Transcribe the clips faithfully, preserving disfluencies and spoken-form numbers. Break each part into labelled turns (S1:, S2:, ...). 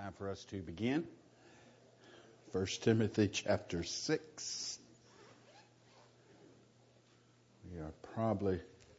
S1: Time for us to begin. First Timothy chapter six. We are probably,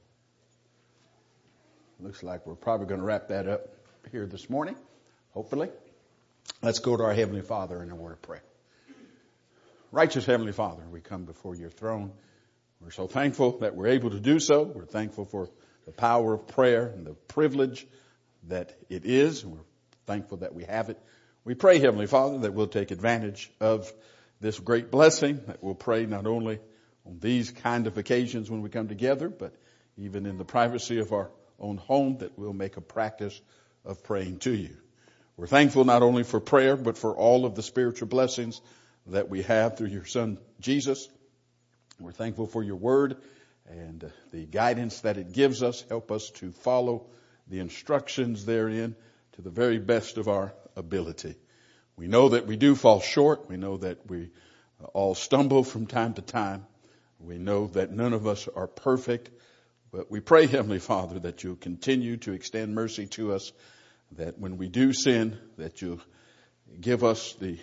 S1: looks like we're probably going to wrap that up here this morning, hopefully. Let's go to our Heavenly Father in a word of prayer. Righteous Heavenly Father, we come before your throne. We're so thankful that we're able to do so. We're thankful for the power of prayer and the privilege that it is. We're thankful that we have it. We pray, Heavenly Father, that we'll take advantage of this great blessing, that we'll pray not only on these kind of occasions when we come together, but even in the privacy of our own home, that we'll make a practice of praying to you. We're thankful not only for prayer, but for all of the spiritual blessings that we have through your Son, Jesus. We're thankful for your word and the guidance that it gives us. Help us to follow the instructions therein to the very best of our ability. We know that we do fall short. We know that we all stumble from time to time. We know that none of us are perfect. But we pray, Heavenly Father, that you'll continue to extend mercy to us, that when we do sin, that you'll give us the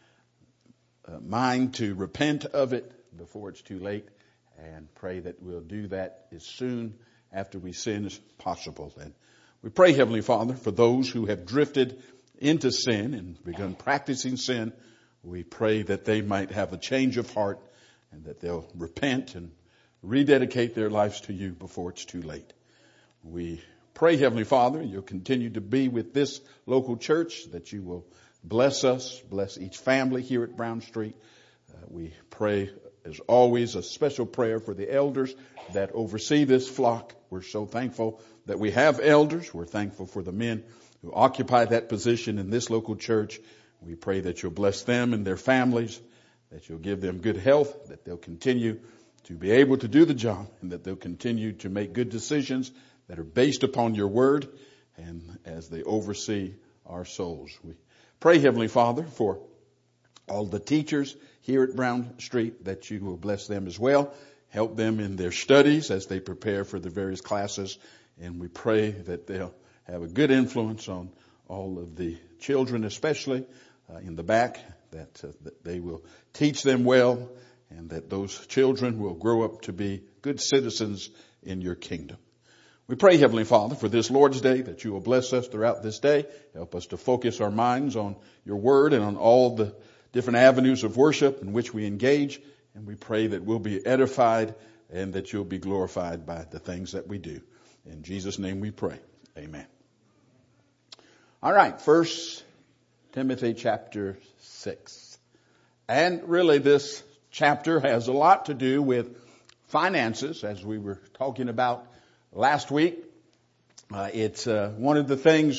S1: uh, mind to repent of it before it's too late, and pray that we'll do that as soon after we sin as possible. And we pray, Heavenly Father, for those who have drifted into sin and begun practicing sin. We pray that they might have a change of heart and that they'll repent and rededicate their lives to you before it's too late. We pray, Heavenly Father, you'll continue to be with this local church, that you will bless us, bless each family here at Brown Street. Uh, we pray, as always, a special prayer for the elders that oversee this flock. We're so thankful that we have elders. We're thankful for the men who occupy that position in this local church. We pray that you'll bless them and their families, that you'll give them good health, that they'll continue to be able to do the job, and that they'll continue to make good decisions that are based upon your word, and as they oversee our souls. We pray, Heavenly Father, for all the teachers here at Brown Street, that you will bless them as well. Help them in their studies as they prepare for the various classes. And we pray that they'll have a good influence on all of the children, especially uh, in the back, that, uh, that they will teach them well, and that those children will grow up to be good citizens in your kingdom. We pray, Heavenly Father, for this Lord's Day, that you will bless us throughout this day. Help us to focus our minds on your word and on all the different avenues of worship in which we engage. And we pray that we'll be edified and that you'll be glorified by the things that we do. In Jesus' name we pray. Amen. All right, First Timothy chapter six. And really this chapter has a lot to do with finances, as we were talking about last week. Uh, it's uh, one of the things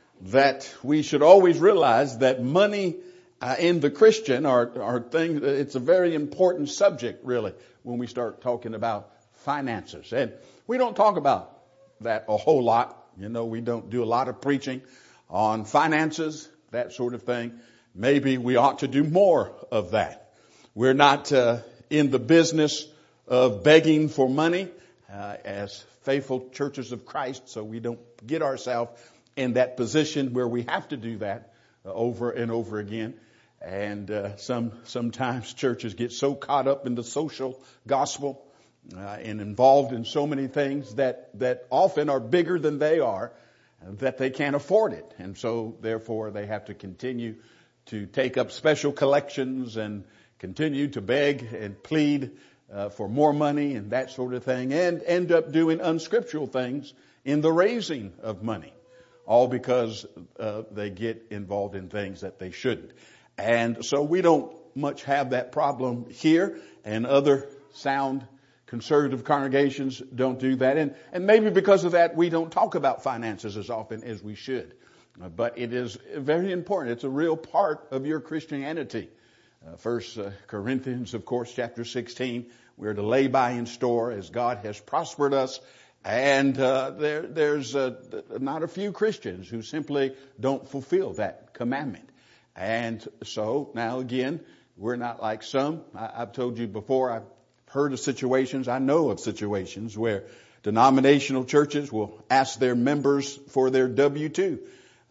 S1: that we should always realize, that money uh, in the Christian are, are things, it's a very important subject, really, when we start talking about finances. And we don't talk about that a whole lot. You know, we don't do a lot of preaching on finances, that sort of thing. Maybe we ought to do more of that. We're not uh, in the business of begging for money uh, as faithful churches of Christ, so we don't get ourselves in that position where we have to do that uh, over and over again. And uh, some sometimes churches get so caught up in the social gospel uh, and involved in so many things that that often are bigger than they are, that they can't afford it. And so therefore they have to continue to take up special collections and continue to beg and plead uh, for more money and that sort of thing, and end up doing unscriptural things in the raising of money, all because uh, they get involved in things that they shouldn't. And so we don't much have that problem here, and other sound conservative congregations don't do that. And, and maybe because of that, we don't talk about finances as often as we should. Uh, but it is very important. It's a real part of your Christianity. Uh, First uh, Corinthians, of course, chapter sixteen, we're to lay by in store as God has prospered us. And uh, there, there's uh, not a few Christians who simply don't fulfill that commandment. And so now again, we're not like some. I, I've told you before, I've heard of situations, I know of situations where denominational churches will ask their members for their W two.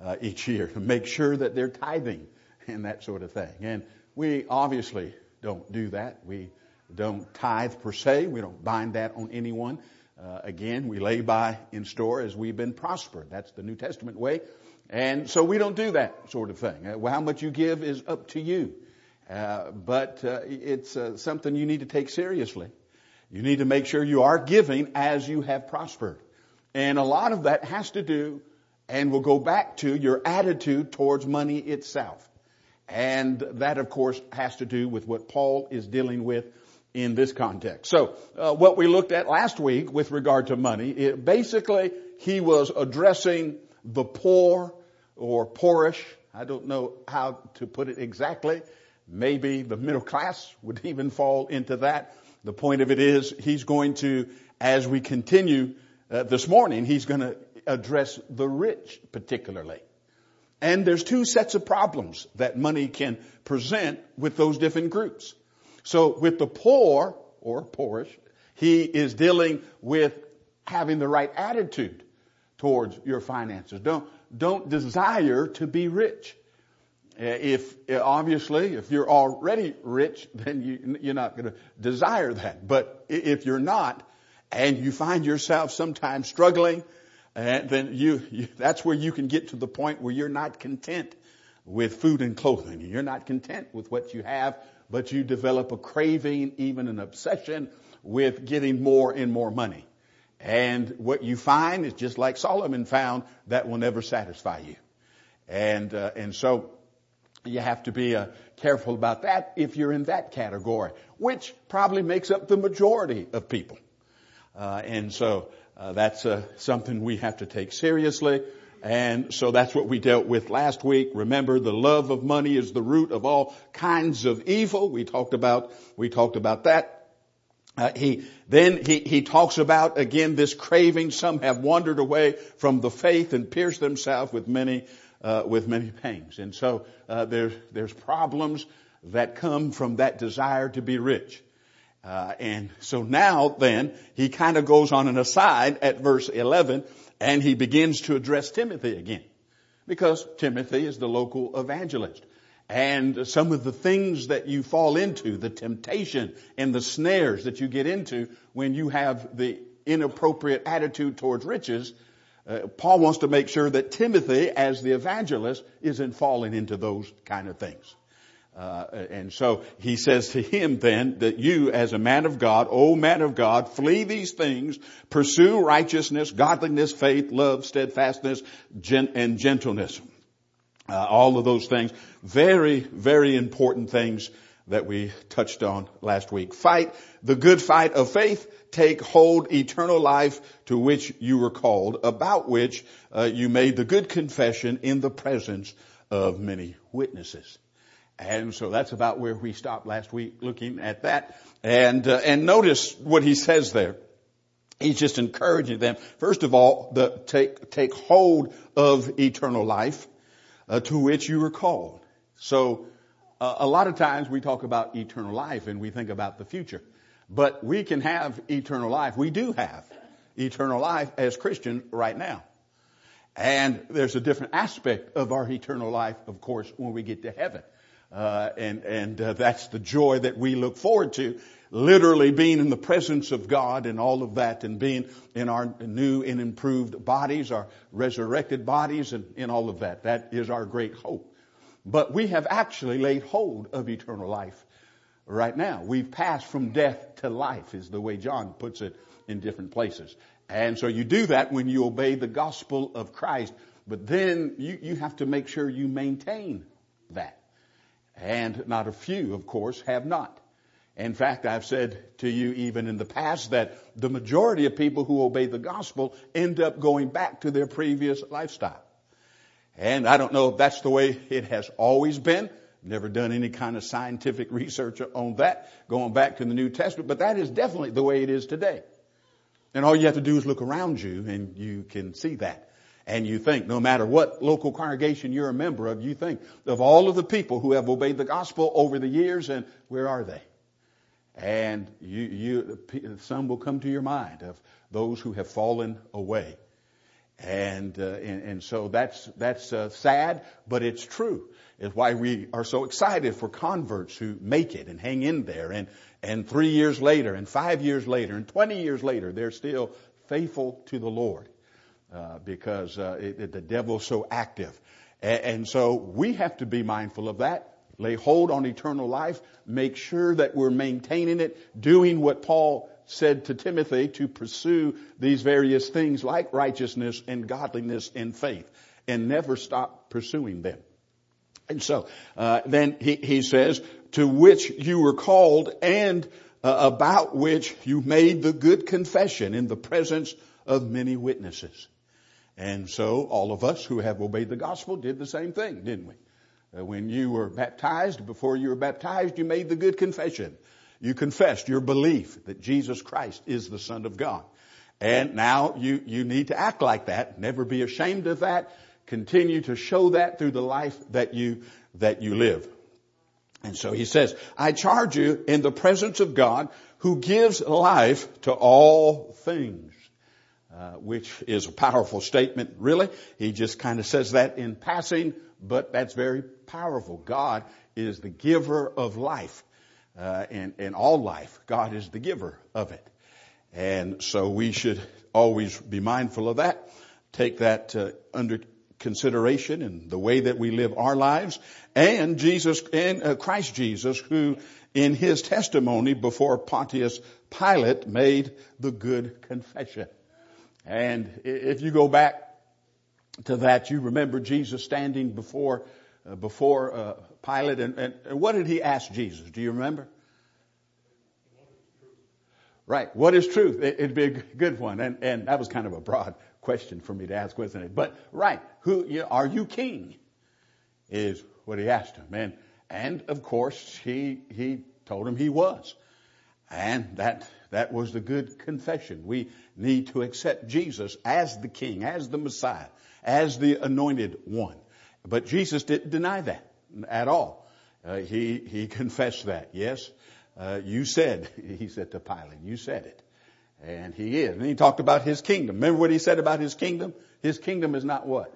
S1: uh, each year to make sure that they're tithing and that sort of thing. And we obviously don't do that. We don't tithe per se. We don't bind that on anyone. Uh, again, we lay by in store as we've been prospered. That's the New Testament way. And so we don't do that sort of thing. Uh, how much you give is up to you. Uh, but uh, it's uh, something you need to take seriously. You need to make sure you are giving as you have prospered. And a lot of that has to do, and will go back to, your attitude towards money itself. And that, of course, has to do with what Paul is dealing with in this context. So uh, what we looked at last week with regard to money, it, basically he was addressing the poor or poorish. I don't know how to put it exactly. Maybe the middle class would even fall into that. The point of it is he's going to, as we continue uh, this morning, he's going to address the rich particularly. And there's two sets of problems that money can present with those different groups. So with the poor or poorish, he is dealing with having the right attitude towards your finances. Don't, don't desire to be rich. If, obviously, if you're already rich, then you, you're not going to desire that. But if you're not, and you find yourself sometimes struggling, and then you, you, that's where you can get to the point where you're not content with food and clothing. You're not content with what you have, but you develop a craving, even an obsession with getting more and more money. And what you find is just like Solomon found, that will never satisfy you. And, uh, and so you have to be uh, careful about that if you're in that category, which probably makes up the majority of people. Uh, and so uh, that's uh, something we have to take seriously. And so that's what we dealt with last week. Remember, the love of money is the root of all kinds of evil. We talked about, we talked about that. Uh, he, then he, he talks about again this craving. Some have wandered away from the faith and pierced themselves with many, uh, with many pangs. And so, uh, there's, there's problems that come from that desire to be rich. Uh, and so now then, he kind of goes on an aside at verse eleven, and he begins to address Timothy again. Because Timothy is the local evangelist. And some of the things that you fall into, the temptation and the snares that you get into when you have the inappropriate attitude towards riches, uh, Paul wants to make sure that Timothy, as the evangelist, isn't falling into those kind of things. Uh, and so he says to him then that you as a man of God, O man of God, flee these things, pursue righteousness, godliness, faith, love, steadfastness, gent- and gentleness. Uh, all of those things, very, very important things that we touched on last week. Fight the good fight of faith. Take hold eternal life to which you were called, about which uh, you made the good confession in the presence of many witnesses. And so that's about where we stopped last week, looking at that. And uh, and notice what he says there. He's just encouraging them. First of all, the take take hold of eternal life. Uh, to which you were called. So uh, a lot of times we talk about eternal life and we think about the future. But we can have eternal life. We do have eternal life as Christians right now. And there's a different aspect of our eternal life, of course, when we get to heaven. Uh, and and uh, that's the joy that we look forward to. Literally being in the presence of God and all of that, and being in our new and improved bodies, our resurrected bodies, and in all of that. That is our great hope. But we have actually laid hold of eternal life right now. We've passed from death to life, is the way John puts it in different places. And so you do that when you obey the gospel of Christ. But then you, you have to make sure you maintain that. And not a few, of course, have not. In fact, I've said to you even in the past that the majority of people who obey the gospel end up going back to their previous lifestyle. And I don't know if that's the way it has always been. Never done any kind of scientific research on that, going back to the New Testament, but that is definitely the way it is today. And all you have to do is look around you and you can see that. And you think, no matter what local congregation you're a member of, you think of all of the people who have obeyed the gospel over the years, and where are they? And you, you, some will come to your mind of those who have fallen away. And, uh, and, and so that's, that's, uh, sad, but it's true. It's why we are so excited for converts who make it and hang in there. And, and three years later and five years later and twenty years later, they're still faithful to the Lord, uh, because, uh, it, it, the devil's so active. And, and so we have to be mindful of that. Lay hold on eternal life. Make sure that we're maintaining it, doing what Paul said to Timothy, to pursue these various things like righteousness and godliness and faith, and never stop pursuing them. And so, uh, then he, he says, to which you were called and uh, about which you made the good confession in the presence of many witnesses. And so all of us who have obeyed the gospel did the same thing, didn't we? Uh, when you were baptized, before you were baptized, you made the good confession. You confessed your belief that Jesus Christ is the Son of God. And now you, you need to act like that. Never be ashamed of that. Continue to show that through the life that you, that you live. And so he says, I charge you in the presence of God who gives life to all things. Uh, which is a powerful statement, really. He just kind of says that in passing, but that's very powerful. God is the giver of life. Uh, and, and all life, God is the giver of it. And so we should always be mindful of that. Take that uh, under consideration in the way that we live our lives. And Jesus, and uh, Christ Jesus, who in his testimony before Pontius Pilate made the good confession. And if you go back to that, you remember Jesus standing before Uh, before uh, Pilate, and, and, and what did he ask Jesus? Do you remember? Right. What is truth? It, it'd be a good one, and and that was kind of a broad question for me to ask, wasn't it? But right, who you, are you king? Is what he asked him, and and of course he he told him he was, and that that was the good confession. We need to accept Jesus as the King, as the Messiah, as the Anointed One. But Jesus didn't deny that at all. Uh, he, he confessed that. Yes, uh, you said, he said to Pilate, you said it. And he is. And he talked about his kingdom. Remember what he said about his kingdom? His kingdom is not what?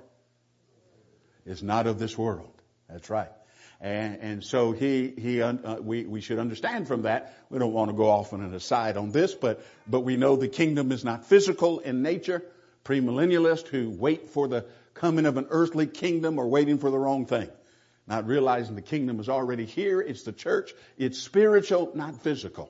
S1: It's not of this world. That's right. And, and so he, he, uh, we, we should understand from that. We don't want to go off on an aside on this, but, but we know the kingdom is not physical in nature. Premillennialists who wait for the coming of an earthly kingdom are waiting for the wrong thing. Not realizing the kingdom is already here. It's the church. It's spiritual, not physical.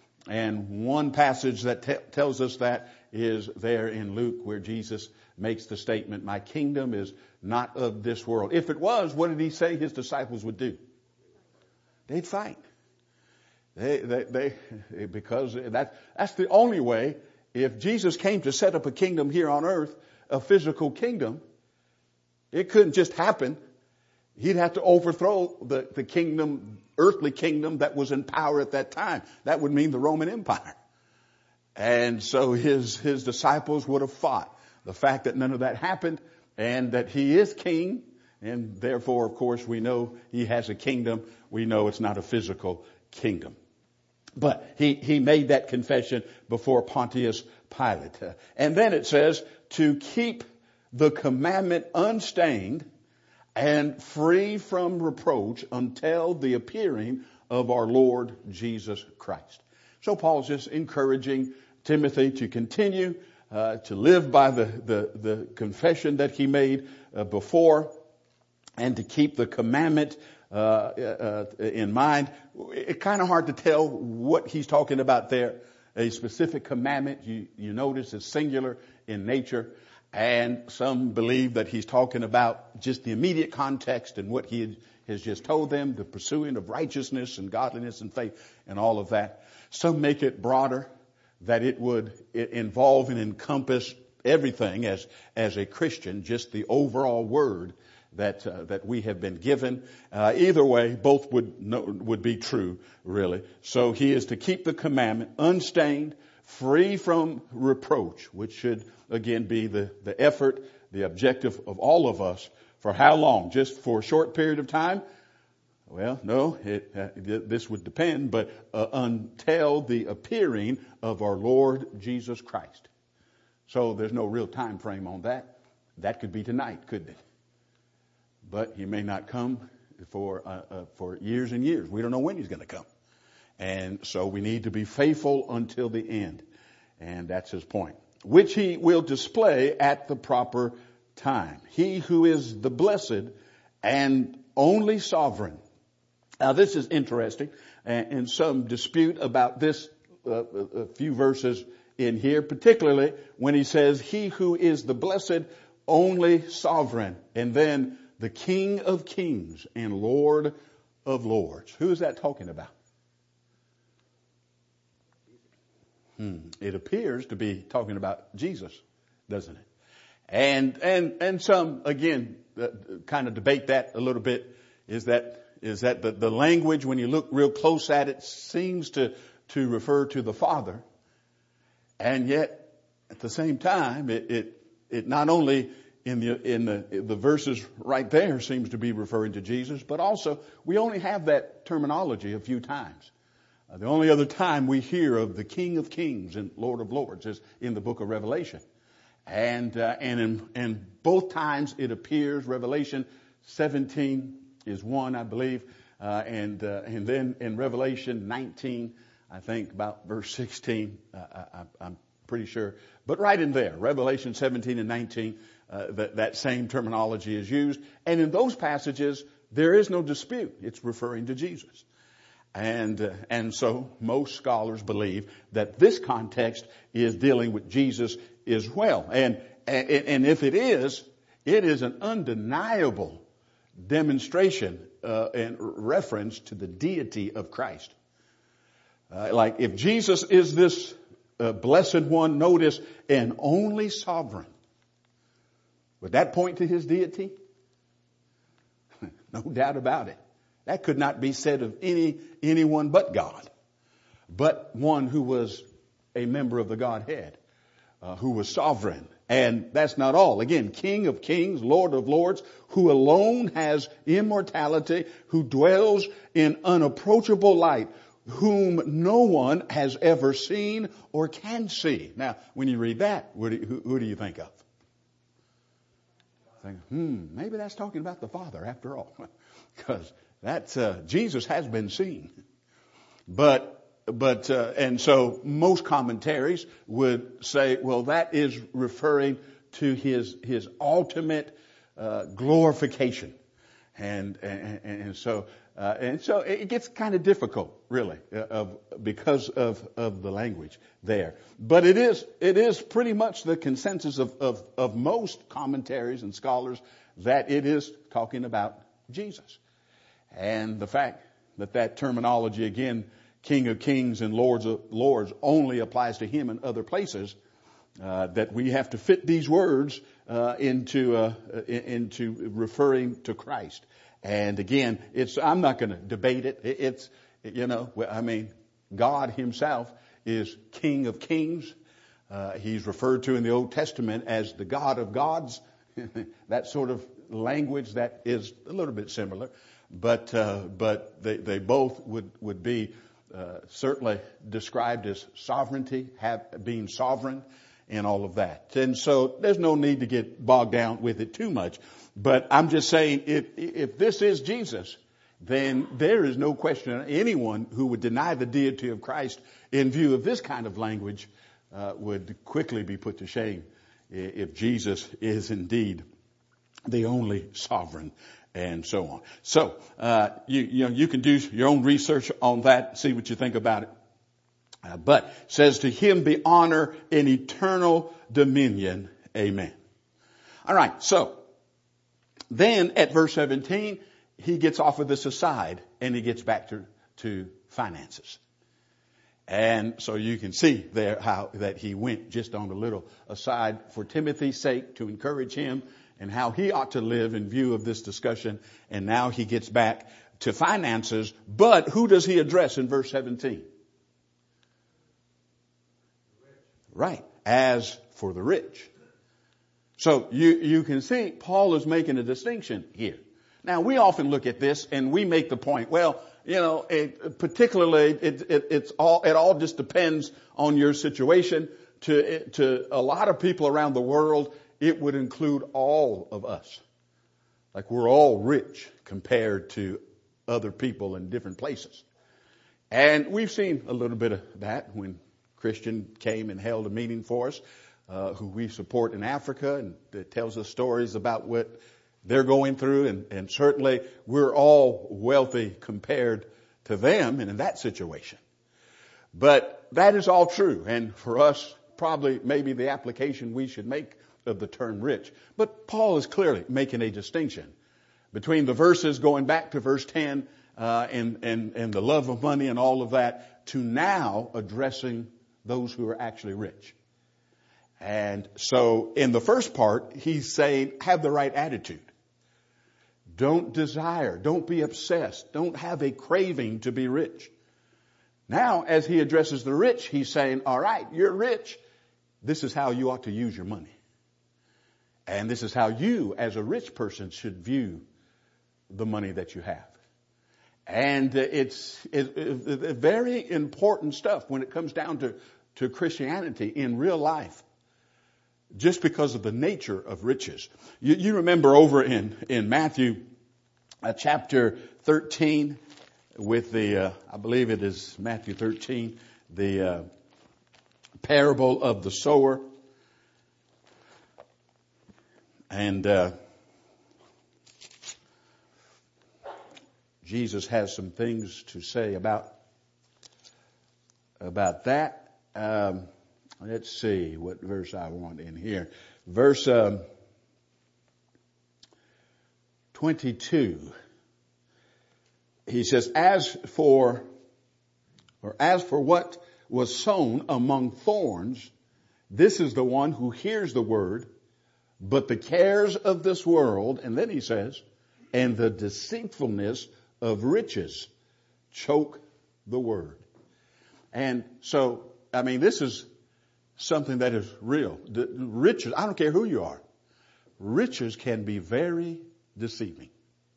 S1: And one passage that te- tells us that is there in Luke, where Jesus makes the statement, my kingdom is not of this world. If it was, what did he say his disciples would do? They'd fight. They, they, they, because that, that's the only way. If Jesus came to set up a kingdom here on earth, a physical kingdom, it couldn't just happen. He'd have to overthrow the, the kingdom, earthly kingdom that was in power at that time. That would mean the Roman Empire. And so his, his disciples would have fought. The fact that none of that happened, and that he is king, and therefore, of course, we know he has a kingdom. We know it's not a physical kingdom. But he, he made that confession before Pontius Pilate. Uh, and then it says to keep the commandment unstained and free from reproach until the appearing of our Lord Jesus Christ. So Paul's just encouraging Timothy to continue uh, to live by the, the, the confession that he made uh, before, and to keep the commandment uh, uh, in mind. It's kind of hard to tell what he's talking about there. A specific commandment, you, you notice, is singular in nature. And some believe that he's talking about just the immediate context and what he has just told them, the pursuing of righteousness and godliness and faith and all of that. Some make it broader, that it would involve and encompass everything as, as a Christian, just the overall word that uh, that we have been given. Uh, either way, both would know, would be true, really. So he is to keep the commandment unstained, free from reproach, which should again be the, the effort, the objective of all of us. For how long? Just for a short period of time? Well, no, it, uh, this would depend, but uh, until the appearing of our Lord Jesus Christ. So there's no real time frame on that. That could be tonight, couldn't it? But he may not come for uh, uh, for years and years. We don't know when he's going to come. And so we need to be faithful until the end. And that's his point. Which he will display at the proper time. He who is the blessed and only sovereign. Now this is interesting. And some dispute about this uh, a few verses in here, particularly when he says, he who is the blessed, only sovereign, and then the King of kings and Lord of lords. Who is that talking about? Hmm. It appears to be talking about Jesus, doesn't it? And and and some again uh, kind of debate that a little bit. Is that is that the, the language, when you look real close at it, seems to to refer to the Father, and yet at the same time it it, it not only in the in the the verses right there seems to be referring to Jesus, but also we only have that terminology a few times. Uh, the only other time we hear of the King of Kings and Lord of Lords is in the book of Revelation. And, uh, and in, in both times it appears. Revelation seventeen is one, I believe. Uh, and, uh, and then in Revelation nineteen, I think about verse sixteen, uh, I, I'm pretty sure. But right in there, Revelation seventeen and nineteen, uh, that, that same terminology is used. And in those passages, there is no dispute. It's referring to Jesus. And, uh, and so most scholars believe that this context is dealing with Jesus as well. And, and, and if it is, it is an undeniable demonstration, uh, and reference to the deity of Christ. Uh, like if Jesus is this, uh, blessed one, notice, and only sovereign, would that point to his deity? No doubt about it. That could not be said of any anyone but God, but one who was a member of the Godhead, uh, who was sovereign. And that's not all. Again, King of kings, Lord of lords, who alone has immortality, who dwells in unapproachable light, whom no one has ever seen or can see. Now, when you read that, what do you, who, who do you think of? Think, hmm, maybe that's talking about the Father after all, because That's, uh, Jesus has been seen. But, but, uh, and so most commentaries would say, well, that is referring to his, his ultimate, uh, glorification. And, and, and so, uh, and so it gets kind of difficult, really, uh, of, because of, of the language there. But it is, it is pretty much the consensus of, of, of most commentaries and scholars that it is talking about Jesus. And the fact that that terminology, again, King of Kings and Lords of Lords, only applies to him in other places, uh, that we have to fit these words uh, into uh, into referring to Christ. And again, it's I'm not going to debate it. It's, you know, I mean, God himself is King of Kings. Uh, he's referred to in the Old Testament as the God of gods. That sort of language that is a little bit similar. But uh, but they, they both would would be uh, certainly described as sovereignty, have being sovereign, and all of that. And so there's no need to get bogged down with it too much. But I'm just saying, if if this is Jesus, then there is no question anyone who would deny the deity of Christ in view of this kind of language uh, would quickly be put to shame if Jesus is indeed the only sovereign. And so on. So, uh, you, you know, you can do your own research on that, see what you think about it. Uh, but says to him be honor and eternal dominion. Amen. All right. So then at verse seventeen, he gets off of this aside and he gets back to, to finances. And so you can see there how that he went just on a little aside for Timothy's sake to encourage him and how he ought to live in view of this discussion. And now he gets back to finances. But who does he address in verse seventeen? Right. As for the rich. So you, you can see Paul is making a distinction here. Now we often look at this and we make the point, well, you know, it, particularly it, it, it's all, it all just depends on your situation. To, to a lot of people around the world, it would include all of us. Like we're all rich compared to other people in different places. And we've seen a little bit of that when Christian came and held a meeting for us, uh, who we support in Africa, and it tells us stories about what they're going through. And, and certainly we're all wealthy compared to them and in that situation. But that is all true. And for us, probably maybe the application we should make of the term rich. But Paul is clearly making a distinction between the verses going back to verse ten uh, and, and, and the love of money and all of that, to now addressing those who are actually rich. And so in the first part, he's saying, have the right attitude. Don't desire, don't be obsessed, don't have a craving to be rich. Now, as he addresses the rich, he's saying, all right, you're rich. This is how you ought to use your money. And this is how you, as a rich person, should view the money that you have. And it's, it's, it's very important stuff when it comes down to, to Christianity in real life. Just because of the nature of riches. You, you remember over in, in Matthew uh, chapter thirteen with the, uh, I believe it is Matthew thirteen, the uh, parable of the sower. And uh, Jesus has some things to say about, about that. Um, let's see what verse I want in here. Verse um, twenty-two. He says, as for, or as for what was sown among thorns, this is the one who hears the word, but the cares of this world, and then he says, and the deceitfulness of riches choke the word. And so, I mean, this is something that is real. The riches, I don't care who you are, riches can be very deceiving.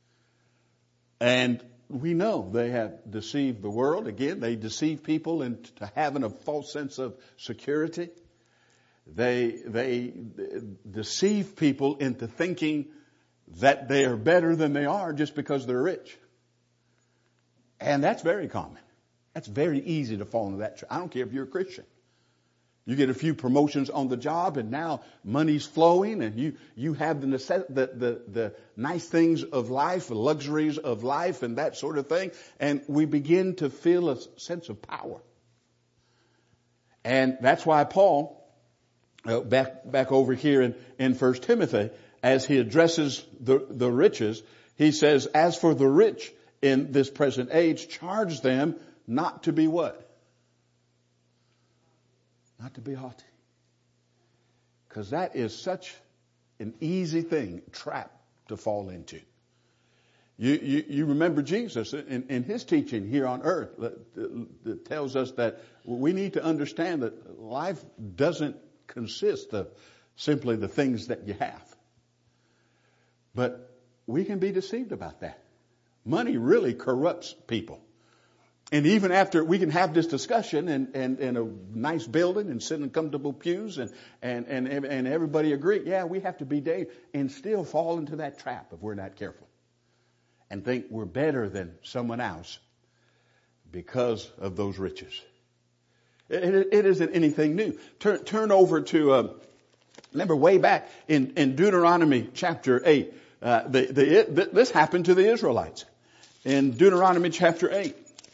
S1: And we know they have deceived the world. Again, they deceive people into having a false sense of security. They, they deceive people into thinking that they are better than they are just because they're rich. And that's very common. That's very easy to fall into that trap. I don't care if you're a Christian. You get a few promotions on the job and now money's flowing and you, you have the, necess- the, the, the nice things of life, the luxuries of life and that sort of thing. And we begin to feel a sense of power. And that's why Paul, uh, back, back over here in, in First Timothy, as he addresses the, the riches, he says, as for the rich in this present age, charge them not to be what? Not to be haughty. Because that is such an easy thing, trap to fall into. You, you, you remember Jesus in, in his teaching here on earth that, that tells us that we need to understand that life doesn't consist of simply the things that you have. But we can be deceived about that. Money really corrupts people. And even after we can have this discussion and, and, and a nice building and sit in comfortable pews and, and, and, and everybody agree, yeah, we have to be dangerous, and still fall into that trap if we're not careful and think we're better than someone else because of those riches. It, it, it isn't anything new. Turn, turn over to, uh, remember way back in, in Deuteronomy chapter eight, uh, the, the, it, this happened to the Israelites. In Deuteronomy chapter eight.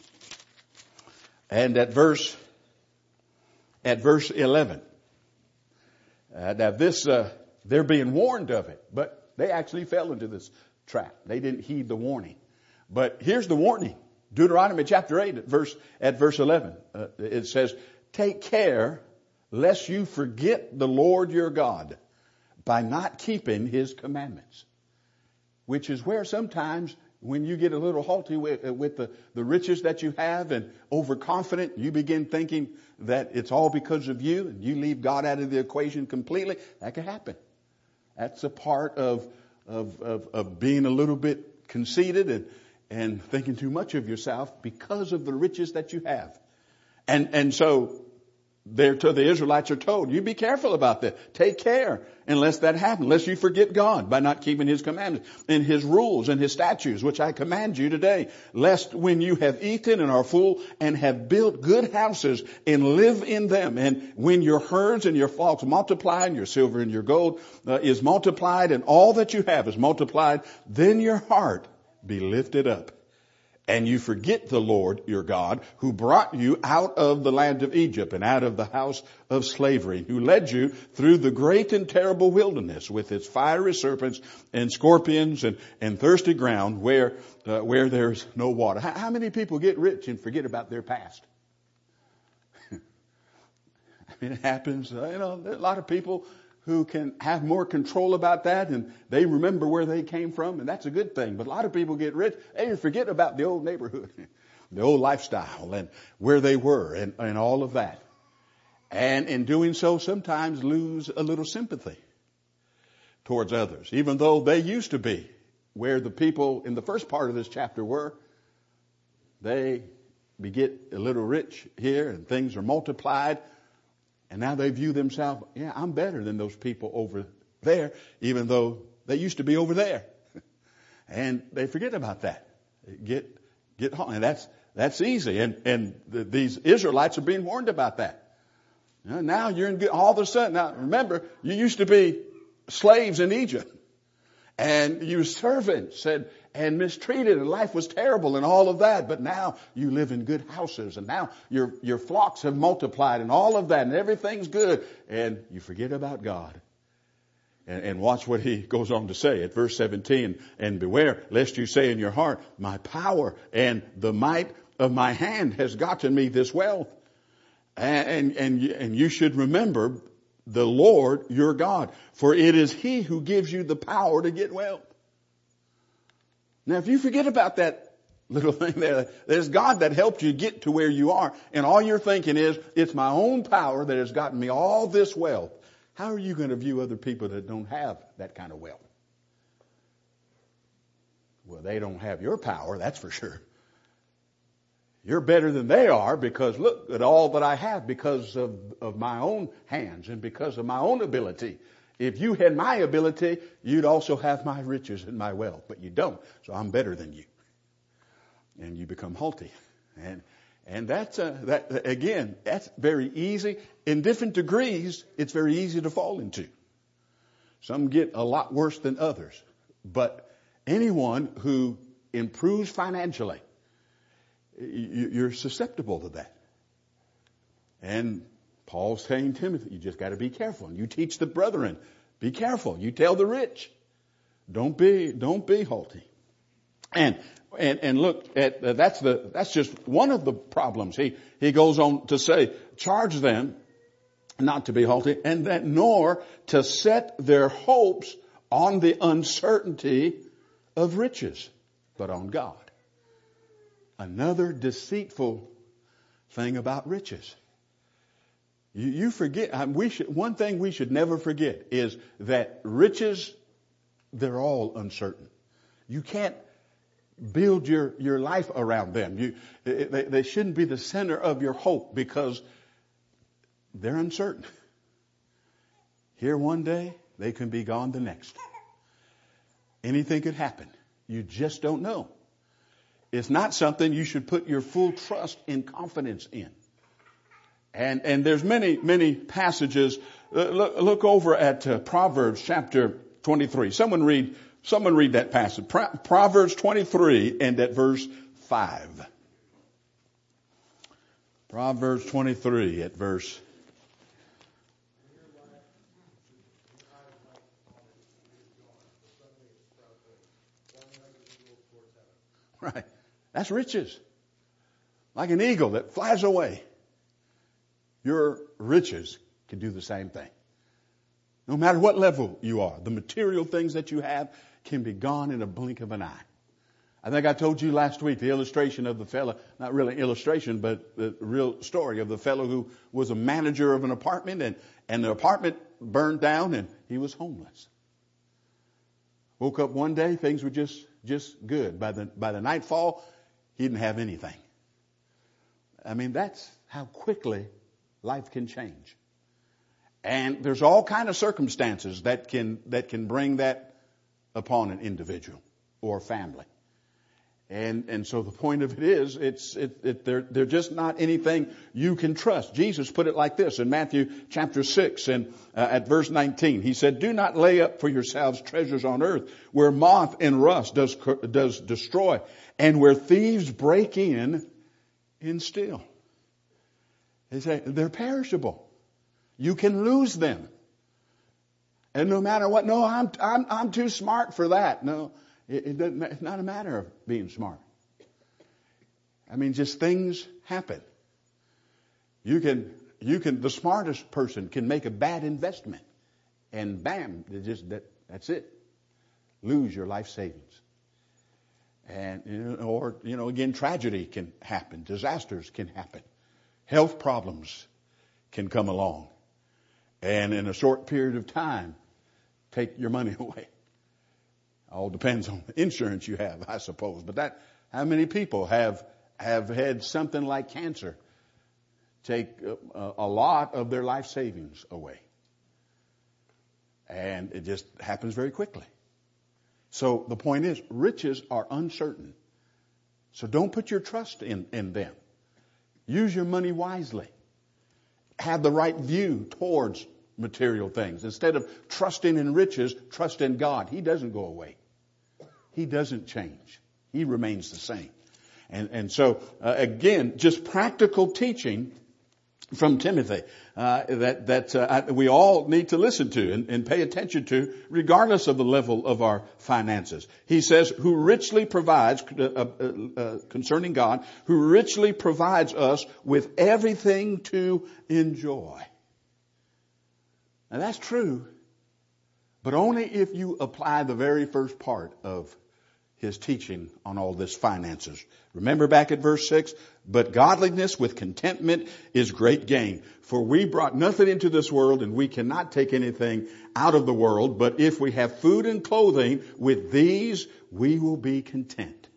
S1: And at verse, at verse eleven. Uh, now this, uh, they're being warned of it, but they actually fell into this trap. They didn't heed the warning. But here's the warning. Deuteronomy chapter eight at verse, at verse eleven. Uh, it says, take care lest you forget the Lord your God by not keeping his commandments. Which is where sometimes when you get a little haughty with, with the, the riches that you have and overconfident, you begin thinking that it's all because of you and you leave God out of the equation completely. That can happen. That's a part of, of, of, of being a little bit conceited and, and thinking too much of yourself because of the riches that you have. And, and so They're to the Israelites are told, you be careful about that. Take care unless that happens, lest you forget God by not keeping His commandments and His rules and His statutes, which I command you today. Lest when you have eaten and are full and have built good houses and live in them, and when your herds and your flocks multiply and your silver and your gold uh, is multiplied and all that you have is multiplied, then your heart be lifted up. And you forget the Lord your God, who brought you out of the land of Egypt and out of the house of slavery, who led you through the great and terrible wilderness with its fiery serpents and scorpions and, and thirsty ground where uh, where there's no water. How, how many people get rich and forget about their past? I mean, it happens. Uh, you know, there are a lot of people who can have more control about that, and they remember where they came from, and that's a good thing. But a lot of people get rich, they forget about the old neighborhood, the old lifestyle, and where they were, and, and all of that. And in doing so, sometimes lose a little sympathy towards others, even though they used to be where the people in the first part of this chapter were. They get a little rich here, and things are multiplied. And now they view themselves, yeah, I'm better than those people over there, even though they used to be over there. And they forget about that. Get, get home. And that's, that's easy. And, and the, these Israelites are being warned about that. Now, now you're in good, all of a sudden, now remember, you used to be slaves in Egypt. And you were servants and, and mistreated, and life was terrible and all of that. But now you live in good houses, and now your, your flocks have multiplied and all of that, and everything's good. And you forget about God. And, and watch what he goes on to say at verse seventeen. And beware lest you say in your heart, my power and the might of my hand has gotten me this wealth. And, and, and, and you should remember the Lord your God, for it is He who gives you the power to get wealth. Now, if you forget about that little thing there, there's God that helped you get to where you are, and all you're thinking is, it's my own power that has gotten me all this wealth. How are you going to view other people that don't have that kind of wealth? Well, they don't have your power, that's for sure. You're better than they are because look at all that I have because of, of my own hands and because of my own ability. If you had my ability, you'd also have my riches and my wealth, but you don't. So I'm better than you. And you become haughty. And, and that's, uh, that, again, that's very easy. In different degrees, it's very easy to fall into. Some get a lot worse than others. But anyone who improves financially, you're susceptible to that. And Paul's saying to Timothy, you just got to be careful. And you teach the brethren, be careful. You tell the rich, don't be, don't be haughty. And, and, and look at, uh, that's the, that's just one of the problems. He, he goes on to say, charge them not to be haughty, and that nor to set their hopes on the uncertainty of riches, but on God. Another deceitful thing about riches. You, you forget, I, we should, one thing we should never forget is that riches, they're all uncertain. You can't build your, your life around them. You, they, they shouldn't be the center of your hope because they're uncertain. Here one day, they can be gone the next. Anything could happen. You just don't know. It's not something you should put your full trust and confidence in. And, and there's many, many passages. Uh, look, look over at uh, Proverbs chapter twenty-three. Someone read, someone read that passage. Pro- Proverbs twenty-three and at verse five. Proverbs twenty-three at verse right. That's riches. Like an eagle that flies away. Your riches can do the same thing. No matter what level you are, the material things that you have can be gone in a blink of an eye. I think I told you last week the illustration of the fellow, not really illustration, but the real story of the fellow who was a manager of an apartment, and, and the apartment burned down and he was homeless. Woke up one day, things were just, just good. By the, by the nightfall, he didn't have anything. I mean, that's how quickly life can change. And there's all kind of circumstances that can, that can bring that upon an individual or family. And, and so the point of it is, it's, it, it, they're, they're just not anything you can trust. Jesus put it like this in Matthew chapter six and uh, at verse nineteen. He said, do not lay up for yourselves treasures on earth where moth and rust does, does destroy and where thieves break in and steal. They say they're perishable. You can lose them. And no matter what, no, I'm, I'm, I'm too smart for that. No. It, it doesn't, it's not a matter of being smart. I mean, just things happen. You can, you can, the smartest person can make a bad investment and bam, it just, that, that's it. Lose your life savings. And, you know, or, you know, again, tragedy can happen. Disasters can happen. Health problems can come along. And in a short period of time, take your money away. All depends on the insurance you have, I suppose. But that, how many people have, have had something like cancer take a, a lot of their life savings away? And it just happens very quickly. So the point is, riches are uncertain. So don't put your trust in, in them. Use your money wisely. Have the right view towards material things. Instead of trusting in riches, trust in God. He doesn't go away. He doesn't change. He remains the same. And, and so, uh, again, just practical teaching from Timothy uh, that that uh, we all need to listen to and, and pay attention to, regardless of the level of our finances. He says, who richly provides, uh, uh, uh, concerning God, who richly provides us with everything to enjoy. Now that's true, but only if you apply the very first part of his teaching on all this finances. Remember back at verse six, but godliness with contentment is great gain. For we brought nothing into this world and we cannot take anything out of the world. But if we have food and clothing, with these we will be content.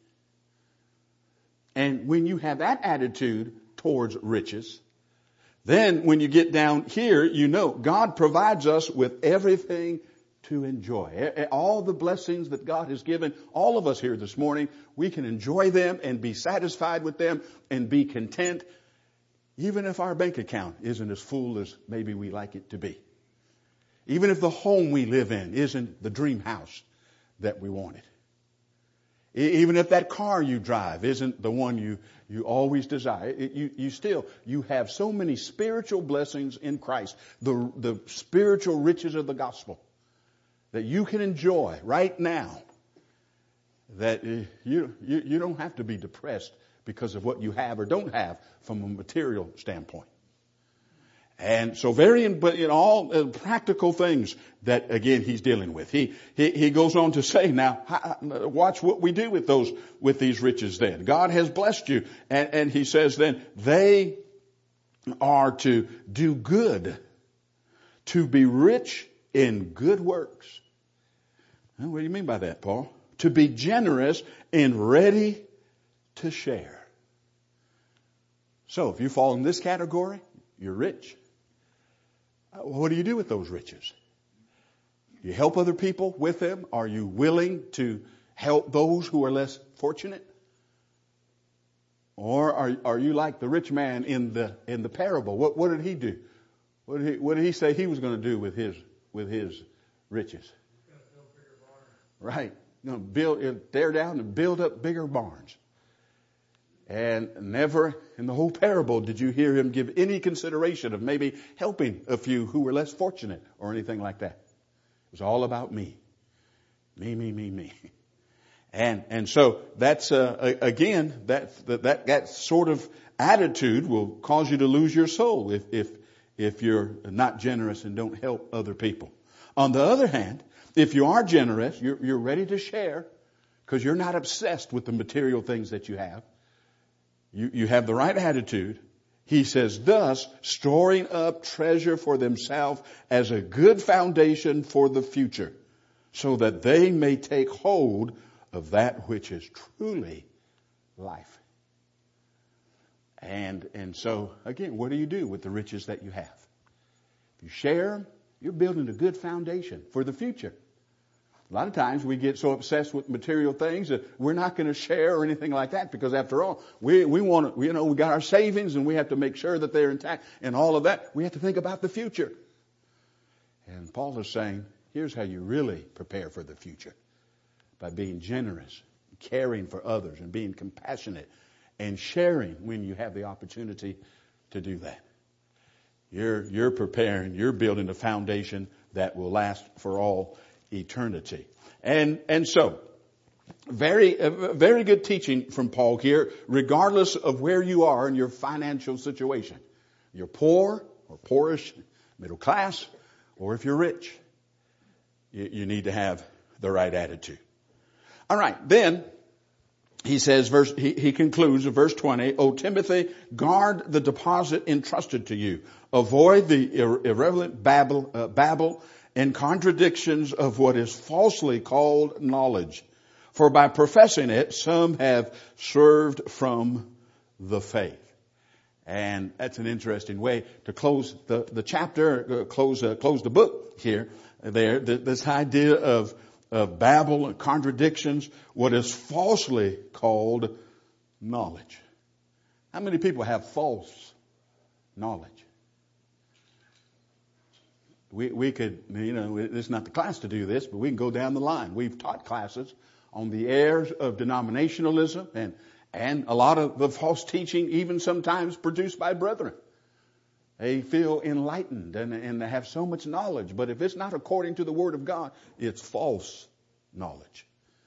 S1: And when you have that attitude towards riches, then when you get down here, you know God provides us with everything to enjoy. All the blessings that God has given all of us here this morning, we can enjoy them and be satisfied with them and be content, even if our bank account isn't as full as maybe we like it to be. Even if the home we live in isn't the dream house that we wanted. Even if that car you drive isn't the one you, you always desire, it, you, you still, you have so many spiritual blessings in Christ, the, the spiritual riches of the gospel that you can enjoy right now, that you, you, you don't have to be depressed because of what you have or don't have from a material standpoint. And so very, but in all uh, practical things that, again, he's dealing with. He, he, he goes on to say, now, watch what we do with those, with these riches then. God has blessed you. And, and he says then, they are to do good, to be rich in good works. Now, what do you mean by that, Paul? To be generous and ready to share. So if you fall in this category, you're rich. What do you do with those riches? You help other people with them? Are you willing to help those who are less fortunate? Or are, are you like the rich man in the in the parable? What what did he do? What did he, what did he say he was going to do with his with his riches? Right. You're going to build, tear down and build up bigger barns. And never in the whole parable did you hear him give any consideration of maybe helping a few who were less fortunate or anything like that. It was all about me. Me, me, me, me. And, and so that's, uh, again, that, that, that sort of attitude will cause you to lose your soul if, if, if you're not generous and don't help other people. On the other hand, if you are generous, you're, you're ready to share because you're not obsessed with the material things that you have. You, you have the right attitude. He says, thus, storing up treasure for themselves as a good foundation for the future, so that they may take hold of that which is truly life. And, and so, again, what do you do with the riches that you have? If you share them, you're building a good foundation for the future. A lot of times we get so obsessed with material things that we're not going to share or anything like that, because after all, we, we want to, you know, we got our savings and we have to make sure that they're intact and all of that. We have to think about the future. And Paul is saying, here's how you really prepare for the future. By being generous, caring for others, and being compassionate, and sharing when you have the opportunity to do that. You're, you're preparing, you're building a foundation that will last for all eternity. And, and so, very, uh, very good teaching from Paul here, regardless of where you are in your financial situation. You're poor or poorish, middle class, or if you're rich, you, you need to have the right attitude. All right, then he says, verse, he, he concludes in verse twenty, O Timothy, guard the deposit entrusted to you. Avoid the ir- irrelevant babble, uh, babble and contradictions of what is falsely called knowledge. For by professing it, some have swerved from the faith. And that's an interesting way to close the, the chapter, uh, close, uh, close the book here. There, this idea of of babble and contradictions, what is falsely called knowledge. How many people have false knowledge? We, we could, you know, it's not the class to do this, but we can go down the line. We've taught classes on the errors of denominationalism and, and a lot of the false teaching, even sometimes produced by brethren. They feel enlightened and, and they have so much knowledge. But if it's not according to the Word of God, it's false knowledge.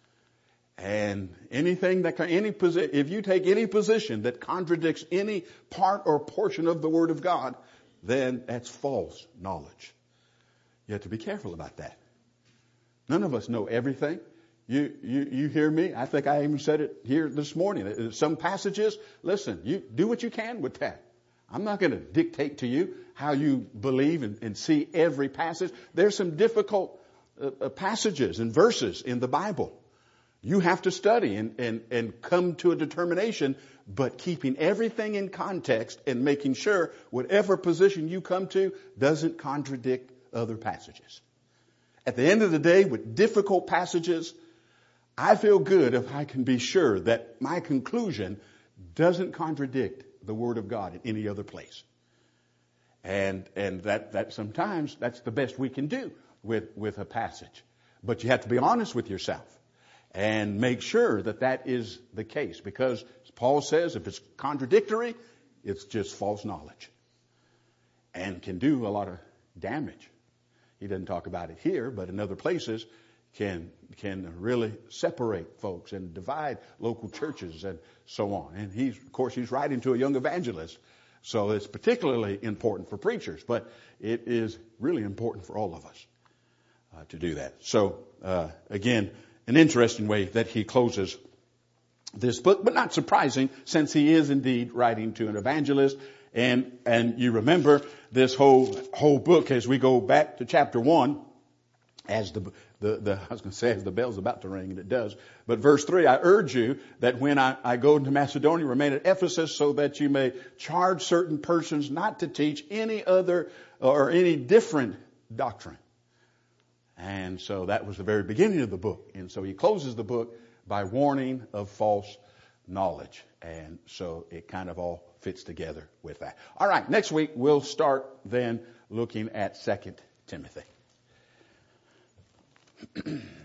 S1: And anything that, any position, if you take any position that contradicts any part or portion of the Word of God, then that's false knowledge. You have to be careful about that. None of us know everything. You, you, you hear me? I think I even said it here this morning. Some passages, listen, you do what you can with that. I'm not going to dictate to you how you believe and, and see every passage. There's some difficult uh, passages and verses in the Bible. You have to study and, and, and come to a determination, but keeping everything in context and making sure whatever position you come to doesn't contradict other passages. At the end of the day, with difficult passages, I feel good if I can be sure that my conclusion doesn't contradict the Word of God in any other place. And, and that, that sometimes that's the best we can do with, with a passage. But you have to be honest with yourself and make sure that that is the case. Because as Paul says, if it's contradictory, it's just false knowledge and can do a lot of damage. He doesn't talk about it here, but in other places can can really separate folks and divide local churches and so on. And he's, of course, he's writing to a young evangelist, so it's particularly important for preachers, but it is really important for all of us uh, to do that. So, uh, again, an interesting way that he closes this book, but not surprising, since he is indeed writing to an evangelist. And and you remember this whole whole book as we go back to chapter one, as the The, the, I was going to say as the bell's about to ring, and it does. But verse three, I urge you that when I, I go into Macedonia, remain at Ephesus so that you may charge certain persons not to teach any other or any different doctrine. And so that was the very beginning of the book. And so he closes the book by warning of false knowledge. And so it kind of all fits together with that. All right, next week we'll start then looking at Second Timothy.